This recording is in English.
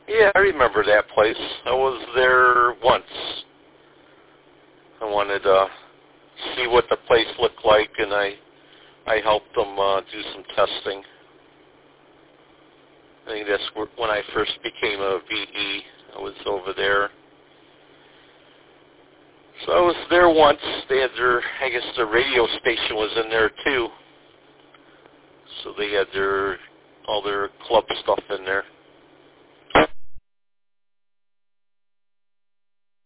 Yeah, I remember that place. I was there once. I wanted to see what the place looked like, and I helped them do some testing. I think that's when I first became a VE. I was over there. So I was there once. They had I guess their radio station was in there too. So they had all their club stuff in there.